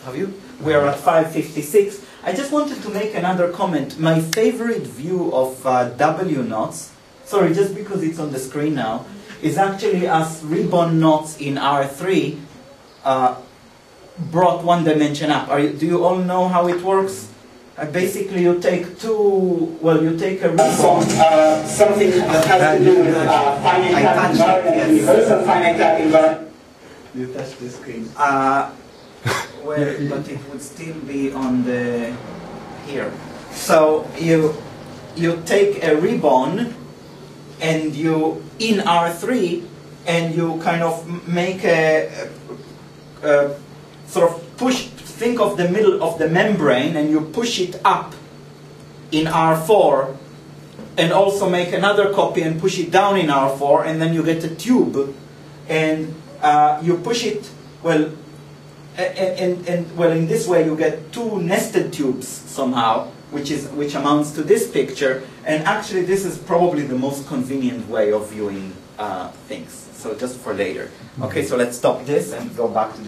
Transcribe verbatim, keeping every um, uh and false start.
Have you? We are at five fifty-six. I just wanted to make another comment. My favorite view of uh, W knots, sorry, just because it's on the screen now, is actually as ribbon knots in R three uh, brought one dimension up. Are you, do you all know how it works? Uh, basically, you take two, well, you take a ribbon. Uh, something that has to do with uh, finite gap environment, universal finite gap environment. You touch the screen. Uh, well, but it would still be on the here. So you you take a ribbon and you in R three and you kind of make a, a, a sort of push. Think of the middle of the membrane and you push it up in R four, and also make another copy and push it down in R four, and then you get a tube, and uh, you push it well. And, and, and well, in this way you get two nested tubes somehow, which is which amounts to this picture. And actually, this is probably the most convenient way of viewing uh, things. So just for later. Okay, so let's stop this and go back to.